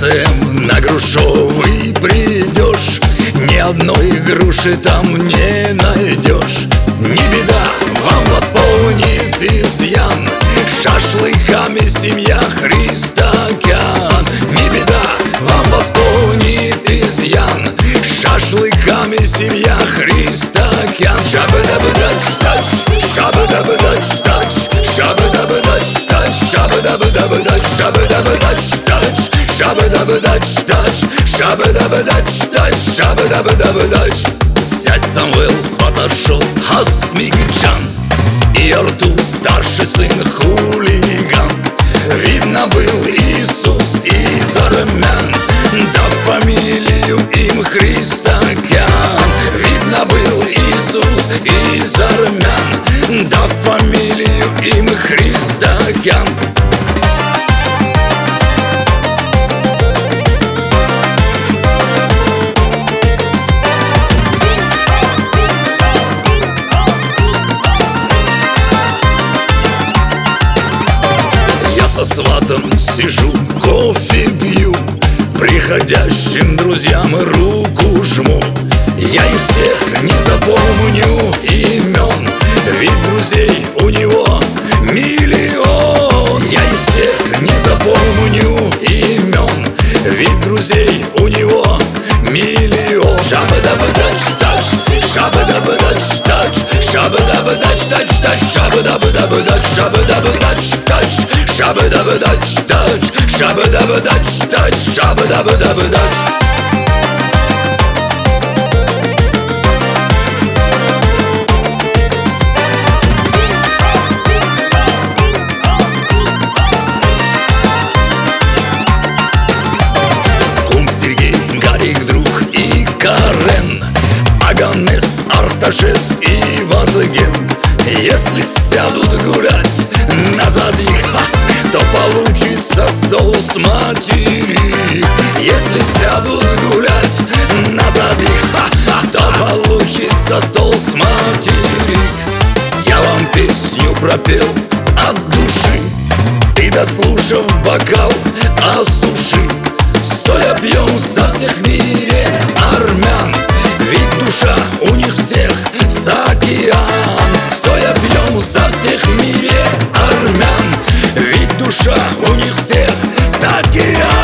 станциям на Грушовый придешь, ни одной груши там не найдешь. Не беда, вам восполнит изъян шашлыками семья Христакян. Не беда, вам восполнит изъян шашлыками семья Христакян. Шабы-дабы-дач-тач, шабы-дабы-дач-тач, шабы-дабы-дач-тач, шабы-дабы-дабы-дач, шабы-дабы-дач-тач, шабы-дабы-дач-тач, шабы-дабы-дач-тач, шабы-дабы-дабы-дач. Зять Самвел сваташел Асмикджан, и Артур старший сын хулиган. Видно был Иисус из армян, да фамилию им Христакян. Видно был Иисус из армян, да фамилию им Христакян. Со сватом сижу, кофе пью, приходящим друзьям руку жму. Я их всех не запомню имен, ведь друзей у него миллион. Я их всех не запомню имен, ведь друзей у него миллион. Шабы-дабы-дач-тач, шабы-дабы-дач-тач, шабы-дабы-дач-тач-тач, шабы-дабы-дабы-дач, шабы-дабы-дач-тач, шабы-дабы-дач-тач, шабы-дабы-дач-тач, шабы-дабы-дабы-дач. Карен, Аганес, Арташес и Вазген. Если сядут гулять назад их, то получится стол с материк. Если сядут гулять назад их, то получится стол с материк. Я вам песню пропел от души, и дослушав бокал осуши. Стоя пьем за всех в мире армян, ведь душа у них всех с океан. Стоя пьем за всех в мире армян, ведь душа у них всех с океан.